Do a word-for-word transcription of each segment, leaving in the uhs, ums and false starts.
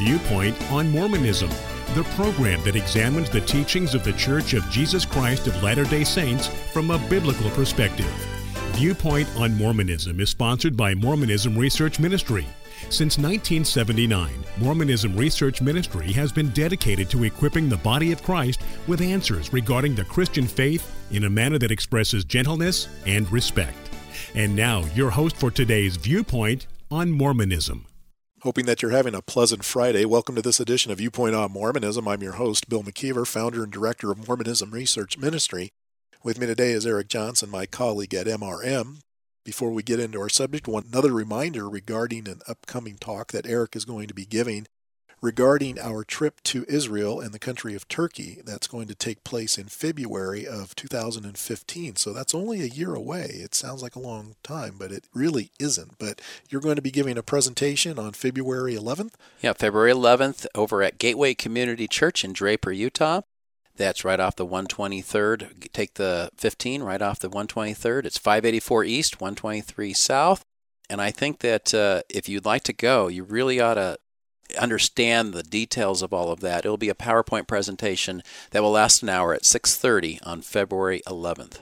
Viewpoint on Mormonism, the program that examines the teachings of the Church of Jesus Christ of Latter-day Saints from a biblical perspective. Viewpoint on Mormonism is sponsored by Mormonism Research Ministry. Since nineteen seventy-nine, Mormonism Research Ministry has been dedicated to equipping the body of Christ with answers regarding the Christian faith in a manner that expresses gentleness and respect. And now, your host for today's Viewpoint on Mormonism. Hoping that you're having a pleasant Friday. Welcome to this edition of Viewpoint on Mormonism. I'm your host, Bill McKeever, founder and director of Mormonism Research Ministry. With me today is Eric Johnson, my colleague at M R M. Before we get into our subject, one another reminder regarding an upcoming talk that Eric is going to be giving regarding our trip to Israel and the country of Turkey. That's going to take place in February of two thousand fifteen. So that's only a year away. It sounds like a long time, but it really isn't. But you're going to be giving a presentation on February eleventh? Yeah, February eleventh over at Gateway Community Church in Draper, Utah. That's right off the one twenty-third. Take the fifteen right off the one twenty-third. It's five eighty-four East, one twenty-three South. And I think that uh, if you'd like to go, you really ought to understand the details of all of that. It'll be a PowerPoint presentation that will last an hour at six thirty on February eleventh.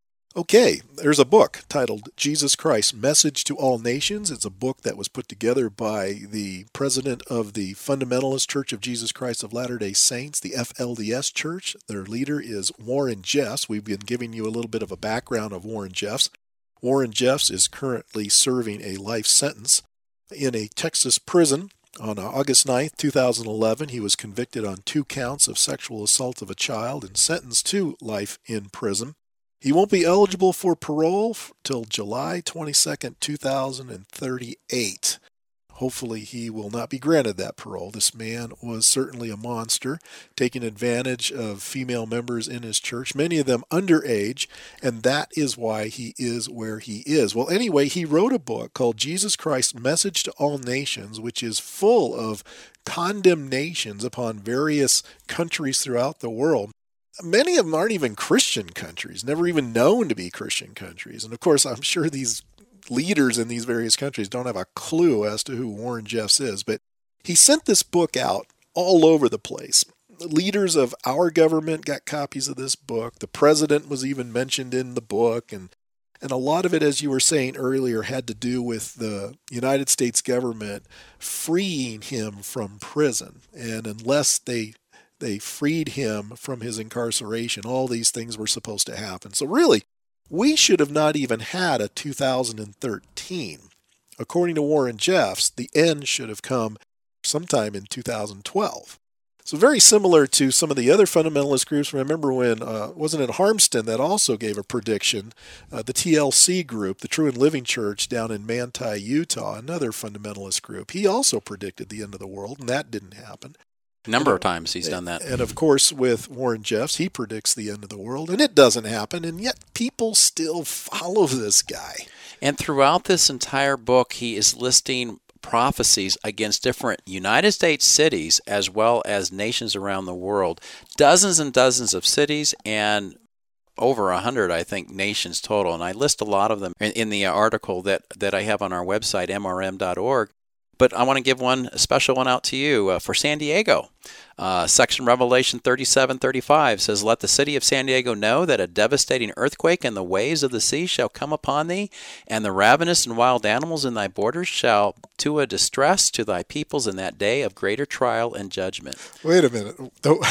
Okay, there's a book titled Jesus Christ, Message to All Nations. It's a book that was put together by the president of the Fundamentalist Church of Jesus Christ of Latter-day Saints, the F L D S Church. Their leader is Warren Jeffs. We've been giving you a little bit of a background of Warren Jeffs. Warren Jeffs is currently serving a life sentence in a Texas prison. On August ninth, two thousand eleven, he was convicted on two counts of sexual assault of a child and sentenced to life in prison. He won't be eligible for parole till July twenty-second, two thousand thirty-eight. Hopefully he will not be granted that parole. This man was certainly a monster, taking advantage of female members in his church, many of them underage, and that is why he is where he is. Well, anyway, he wrote a book called Jesus Christ, Message to All Nations, which is full of condemnations upon various countries throughout the world. Many of them aren't even Christian countries, never even known to be Christian countries. And of course, I'm sure these leaders in these various countries don't have a clue as to who Warren Jeffs is, but he sent this book out all over the place. Leaders of our government got copies of this book. The president was even mentioned in the book, and and a lot of it, as you were saying earlier, had to do with the United States government freeing him from prison. And unless they they freed him from his incarceration, all these things were supposed to happen. So really, we should have not even had a two thousand thirteen. According to Warren Jeffs, the end should have come sometime in two thousand twelve. So very similar to some of the other fundamentalist groups. Remember when, uh, wasn't it Harmston that also gave a prediction? Uh, the T L C group, the True and Living Church down in Manti, Utah, another fundamentalist group. He also predicted the end of the world, and that didn't happen. A number of times he's done that. And of course, with Warren Jeffs, he predicts the end of the world, and it doesn't happen, and yet people still follow this guy. And throughout this entire book, he is listing prophecies against different United States cities as well as nations around the world. Dozens and dozens of cities and over a hundred, I think, nations total. And I list a lot of them in, in the article that, that I have on our website, M R M dot org. But I want to give one a special one out to you uh, for San Diego. Uh, section Revelation thirty-seven thirty-five says, "Let the city of San Diego know that a devastating earthquake and the waves of the sea shall come upon thee, and the ravenous and wild animals in thy borders shall to a distress to thy peoples in that day of greater trial and judgment." Wait a minute.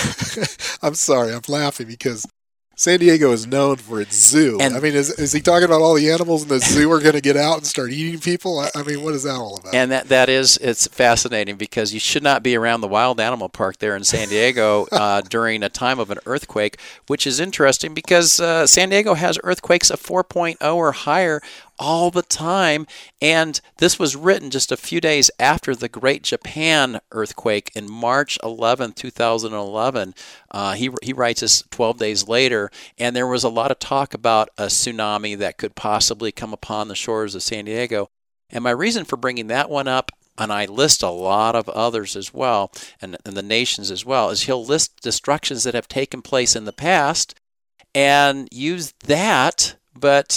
I'm sorry, I'm laughing because San Diego is known for its zoo. And I mean, is is he talking about all the animals in the zoo are going to get out and start eating people? I, I mean, what is that all about? And that, that is, it's fascinating because you should not be around the wild animal park there in San Diego uh, during a time of an earthquake, which is interesting because uh, San Diego has earthquakes of four point oh or higher all the time. And this was written just a few days after the Great Japan earthquake in March eleventh, two thousand eleven. Uh, he he writes this twelve days later, and there was a lot of talk about a tsunami that could possibly come upon the shores of San Diego. And my reason for bringing that one up, and I list a lot of others as well, and, and the nations as well, is he'll list destructions that have taken place in the past and use that. But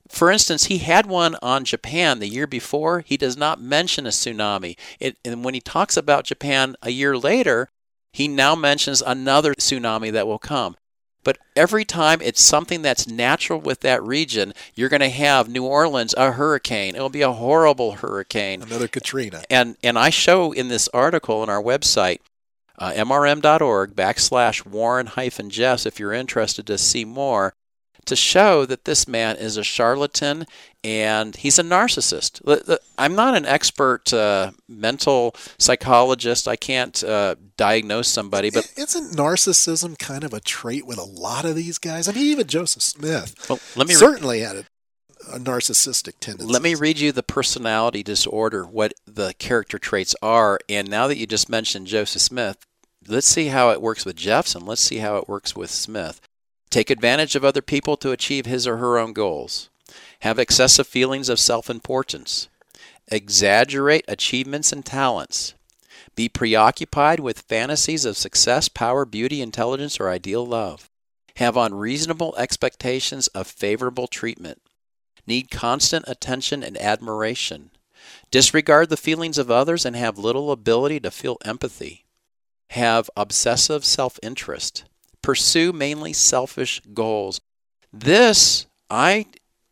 For instance, he had one on Japan the year before. He does not mention a tsunami. It, and when he talks about Japan a year later, he now mentions another tsunami that will come. But every time it's something that's natural with that region, you're going to have New Orleans, a hurricane. It'll be a horrible hurricane. Another Katrina. And and I show in this article on our website, uh, m r m dot org backslash Warren hyphen Jeffs, if you're interested to see more, to show that this man is a charlatan and he's a narcissist. I'm not an expert uh, mental psychologist. I can't uh, diagnose somebody, but isn't narcissism kind of a trait with a lot of these guys? I mean, even Joseph Smith well, let me certainly re- had a, a narcissistic tendency. Let me read you the personality disorder, what the character traits are. And now that you just mentioned Joseph Smith, let's see how it works with Jeffs and let's see how it works with Smith. Take advantage of other people to achieve his or her own goals. Have excessive feelings of self-importance. Exaggerate achievements and talents. Be preoccupied with fantasies of success, power, beauty, intelligence, or ideal love. Have unreasonable expectations of favorable treatment. Need constant attention and admiration. Disregard the feelings of others and have little ability to feel empathy. Have obsessive self-interest. Pursue mainly selfish goals. This, I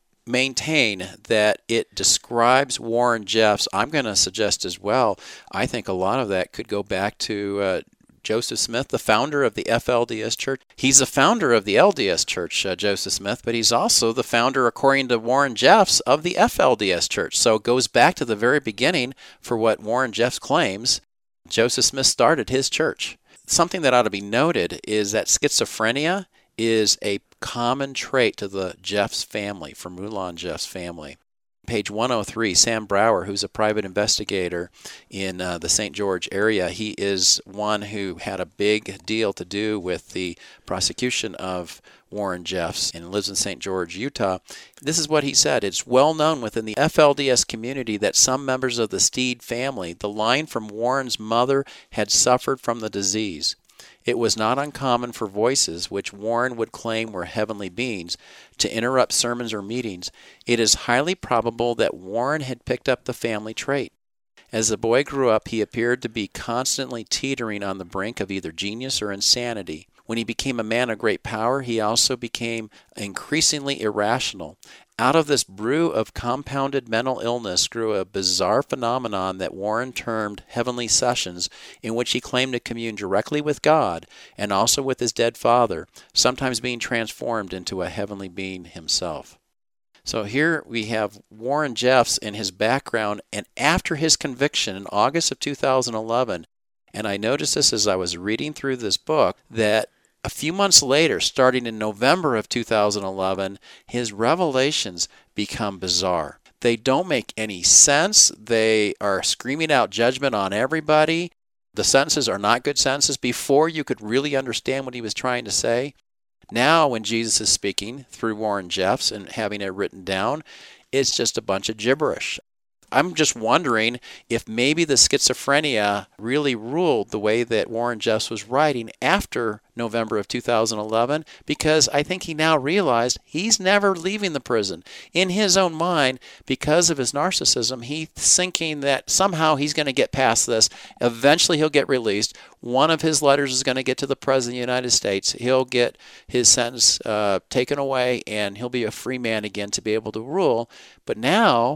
maintain that it describes Warren Jeffs. I'm going to suggest as well, I think a lot of that could go back to uh, Joseph Smith, the founder of the F L D S Church. He's the founder of the L D S Church, uh, Joseph Smith, but he's also the founder, according to Warren Jeffs, of the F L D S Church. So it goes back to the very beginning for what Warren Jeffs claims. Joseph Smith started his church. Something that ought to be noted is that schizophrenia is a common trait to the Jeffs family, from Moulin Jeffs family. Page one oh three, Sam Brower, who's a private investigator in uh, the Saint George area, he is one who had a big deal to do with the prosecution of Warren Jeffs and lives in Saint George, Utah. This is what he said. It's well known within the F L D S community that some members of the Steed family, the line from Warren's mother, had suffered from the disease. It was not uncommon for voices, which Warren would claim were heavenly beings, to interrupt sermons or meetings. It is highly probable that Warren had picked up the family trait. As the boy grew up, he appeared to be constantly teetering on the brink of either genius or insanity. When he became a man of great power, he also became increasingly irrational. Out of this brew of compounded mental illness grew a bizarre phenomenon that Warren termed heavenly sessions, in which he claimed to commune directly with God and also with his dead father, sometimes being transformed into a heavenly being himself. So here we have Warren Jeffs and his background, and after his conviction in August of two thousand eleven, and I noticed this as I was reading through this book, that a few months later, starting in November of two thousand eleven, his revelations become bizarre. They don't make any sense. They are screaming out judgment on everybody. The sentences are not good sentences. Before you could really understand what he was trying to say. Now, when Jesus is speaking through Warren Jeffs and having it written down, it's just a bunch of gibberish. I'm just wondering if maybe the schizophrenia really ruled the way that Warren Jeffs was writing after November of two thousand eleven, because I think he now realized he's never leaving the prison. In his own mind, because of his narcissism, he's thinking that somehow he's going to get past this. Eventually he'll get released. One of his letters is going to get to the President of the United States. He'll get his sentence uh, taken away, and he'll be a free man again to be able to rule. But now,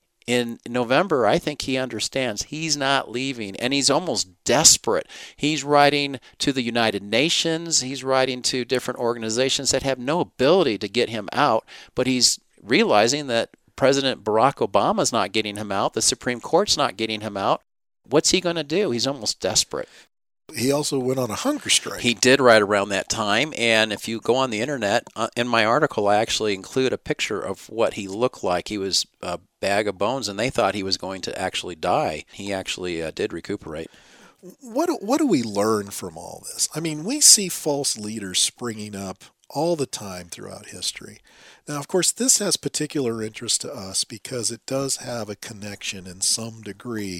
in November, I think he understands he's not leaving, and he's almost desperate. He's writing to the United Nations. He's writing to different organizations that have no ability to get him out, but he's realizing that President Barack Obama's not getting him out. The Supreme Court's not getting him out. What's he going to do? He's almost desperate. He also went on a hunger strike. He did right around that time, and if you go on the internet, uh, in my article I actually include a picture of what he looked like. He was a bag of bones, and they thought he was going to actually die. He actually uh, did recuperate. What do, what do we learn from all this? I mean, we see false leaders springing up all the time throughout history. Now, of course, this has particular interest to us because it does have a connection in some degree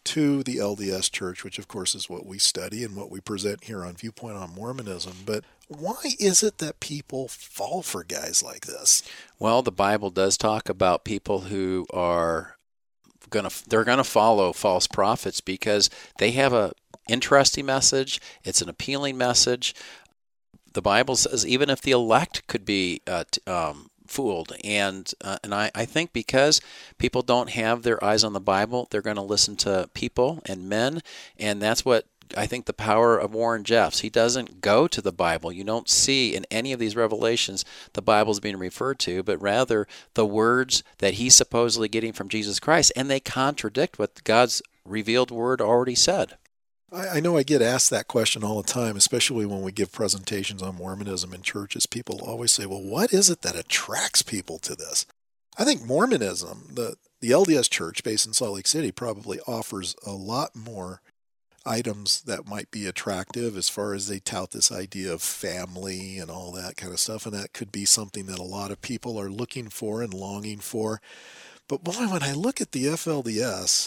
to the L D S Church, which of course is what we study and what we present here on Viewpoint on Mormonism. But why is it that people fall for guys like this? Well, the Bible does talk about people who are going to, they're going to follow false prophets because they have a interesting message. It's an appealing message. The Bible says even if the elect could be uh, t- um, fooled, and uh, and I, I think because people don't have their eyes on the Bible, they're going to listen to people and men, and that's what I think the power of Warren Jeffs. He doesn't go to the Bible. You don't see in any of these revelations the Bible's being referred to, but rather the words that he's supposedly getting from Jesus Christ, and they contradict what God's revealed word already said. I know I get asked that question all the time, especially when we give presentations on Mormonism in churches. People always say, well, what is it that attracts people to this? I think Mormonism, the, the L D S Church based in Salt Lake City, probably offers a lot more items that might be attractive as far as they tout this idea of family and all that kind of stuff. And that could be something that a lot of people are looking for and longing for. But boy, when I look at the F L D S,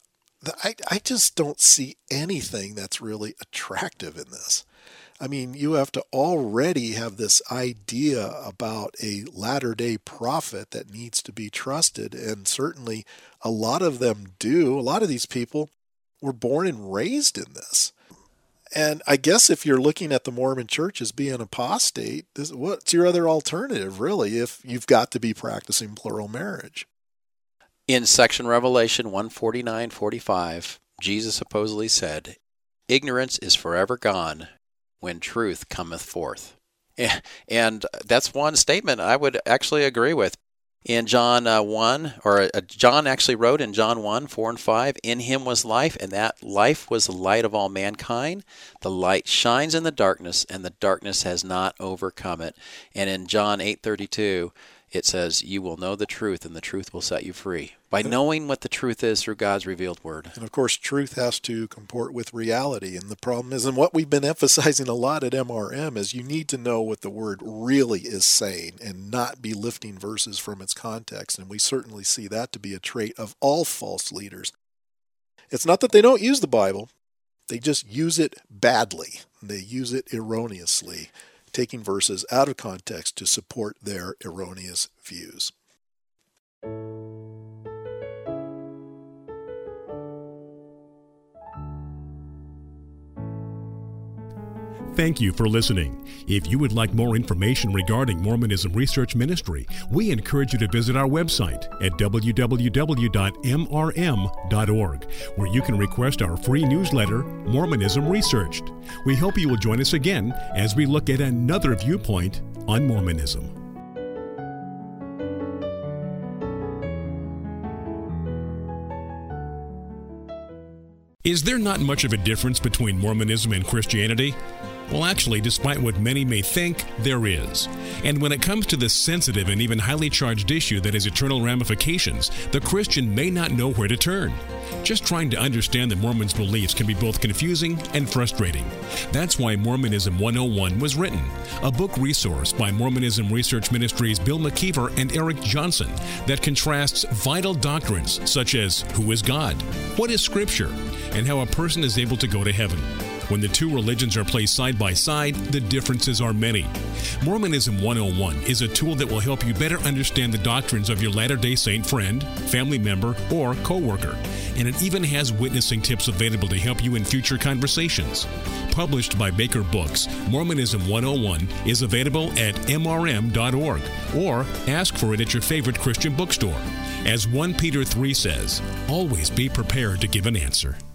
I, I just don't see anything that's really attractive in this. I mean, you have to already have this idea about a latter-day prophet that needs to be trusted, and certainly a lot of them do. A lot of these people were born and raised in this. And I guess if you're looking at the Mormon Church as being apostate, this, what's your other alternative, really, if you've got to be practicing plural marriage? In section Revelation one forty-nine forty-five, Jesus supposedly said, "Ignorance is forever gone when truth cometh forth." And that's one statement I would actually agree with. In John uh, one, or uh, John actually wrote in John one, four and five, "In him was life, and that life was the light of all mankind. The light shines in the darkness, and the darkness has not overcome it." And in John eight thirty-two, it says, "You will know the truth, and the truth will set you free." By knowing what the truth is through God's revealed word. And of course, truth has to comport with reality. And the problem is, and what we've been emphasizing a lot at M R M, is you need to know what the word really is saying and not be lifting verses from its context. And we certainly see that to be a trait of all false leaders. It's not that they don't use the Bible. They just use it badly. They use it erroneously, taking verses out of context to support their erroneous views. Thank you for listening. If you would like more information regarding Mormonism Research Ministry, we encourage you to visit our website at w w w dot m r m dot org, where you can request our free newsletter, Mormonism Researched. We hope you will join us again as we look at another viewpoint on Mormonism. Is there not much of a difference between Mormonism and Christianity? Well, actually, despite what many may think, there is. And when it comes to this sensitive and even highly charged issue that has eternal ramifications, the Christian may not know where to turn. Just trying to understand the Mormon's beliefs can be both confusing and frustrating. That's why Mormonism one oh one was written, a book resource by Mormonism Research Ministries' Bill McKeever and Eric Johnson that contrasts vital doctrines such as who is God, what is Scripture, and how a person is able to go to heaven. When the two religions are placed side by side, the differences are many. Mormonism one oh one is a tool that will help you better understand the doctrines of your Latter-day Saint friend, family member, or co-worker. And it even has witnessing tips available to help you in future conversations. Published by Baker Books, Mormonism one oh one is available at m r m dot org or ask for it at your favorite Christian bookstore. As First Peter three says, always be prepared to give an answer.